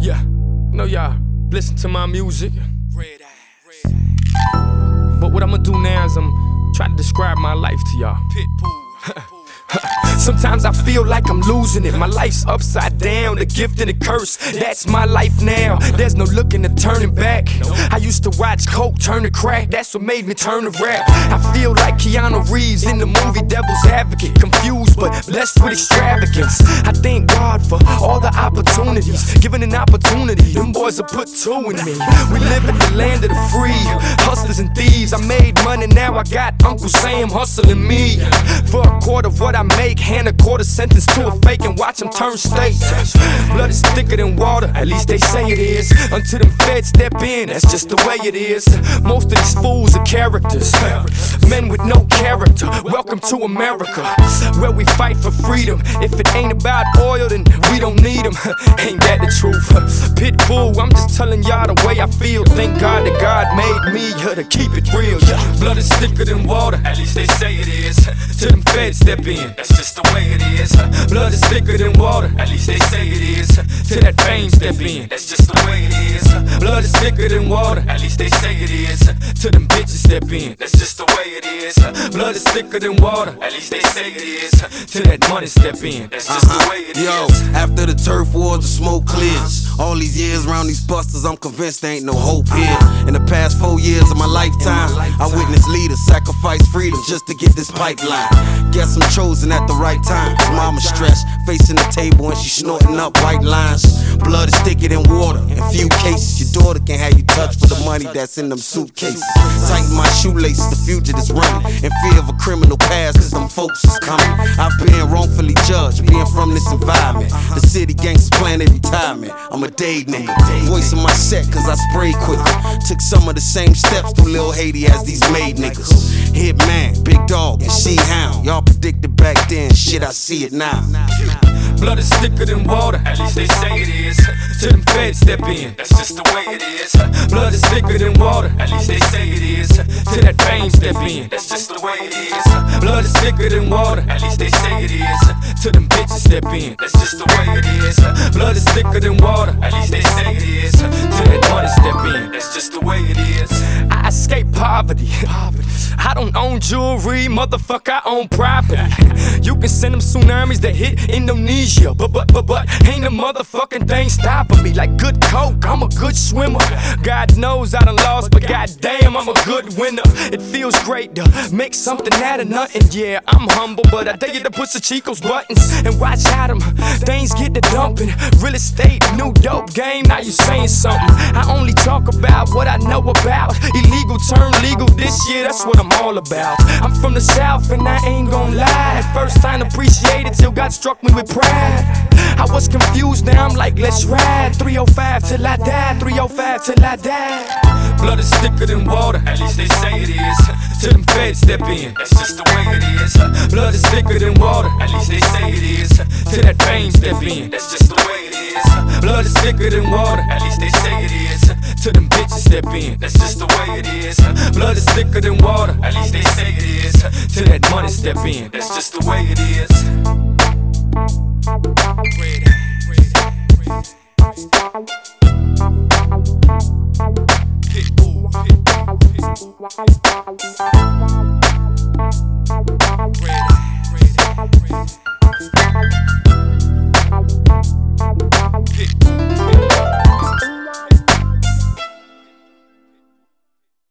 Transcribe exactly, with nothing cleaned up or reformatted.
Yeah, know y'all listen to my music. But what I'ma do now is I'm trying to describe my life to y'all. Sometimes I feel like I'm losing it. My life's upside down, the gift and the curse. That's my life now. There's no looking or turning back. I used to watch coke turn to crack. That's what made me turn to rap. I feel like Keanu Reeves in the movie Devil's Advocate. Confused but blessed with extravagance. I thank God for all the opportunities. Given an opportunity, them boys will put two in me. We live in the land of the free, hustlers and thieves. I made money, now I got Uncle Sam hustling me. For a quarter of what I make, hand a quarter sentence to a fake and watch him turn state. Blood is thicker than water, at least they say it is. Until them feds step in, that's just the way it is. Most of these fools are characters, men with no character. Welcome to America, where we fight for freedom. If it ain't about oil, then we don't need them. Ain't that the truth? Pitbull, I'm just telling y'all the way I feel. Thank God that God made me here to keep it real. Blood is thicker than water, at least they say it is. Till them feds step in, that's just the way it is. Blood is thicker than water, at least they say it is. Till that fame step in, that's just the way it is. Blood is thicker than water, at least they say it is. Till them bitches step in, that's just the way it is. Blood is thicker than water, at least they say it is. Till that money step in, that's just the way it is. Yo, after the turf wars, the smoke clears. All these years around these busters, I'm convinced there ain't no hope here. In the past four years of my lifetime, I witnessed leaders sacrifice freedom just to get this pipeline. Guess I'm chosen at the right time. Mama stressed, facing the table and she snorting up white lines. Blood is thicker than water. In few cases, your daughter can have you touch for the money that's in them suitcases. Tighten my shoelaces, the future is running. In fear of a criminal past, cause them folks is coming. I've been wrongfully judged, being from this environment. The city gangsters plan their retirement. I'm a day nigga, voice in my set cause I spray quicker. Took some of the same steps through Lil Haiti as these made niggas. Hitman, Big Dog, and She-Hound. Y'all predicted back then, shit I see it now. Blood is thicker than water, at least they say it is. Till them feds step in, that's just the way it is. Blood is thicker than water, at least they say it is. Till that fame step in, that's just the way it is. Blood is thicker than water, at least they say it is. Till them bitches step in, that's just the way it is. Blood is thicker than water, at least they say it is. Till that money step in, that's just the way it is. I escape poverty. I don't own jewelry, motherfucker, I own property. You can send them tsunamis that hit Indonesia, but but but but ain't a motherfucking thing stopping me. Like good coke, I'm a good swimmer. God knows I done lost, but goddamn, I'm a good winner. It feels great to make something out of nothing. Yeah, I'm humble, but I dare you to push the Chico's buttons and watch how them things get to dumping. Real estate, new dope game. Now you saying something? I only talk about what I know about. Illegal turn legal this year. That's what I'm all about. I'm from the South and I ain't gon' lie. At first I didn't appreciate it till God struck me with pride. I was confused, now I'm like, let's ride. three oh five till I die, three oh five till I die. Blood is thicker than water, at least they say it is. Till them feds step in, that's just the way it is. Blood is thicker than water, at least they say it is. Till that fame step in, that's just the way it is. Blood is thicker than water, at least they say it is. Till them bitches step in, that's just the way it is. Blood is thicker than water, at least they say it is. Till that money step in, that's just the way it is.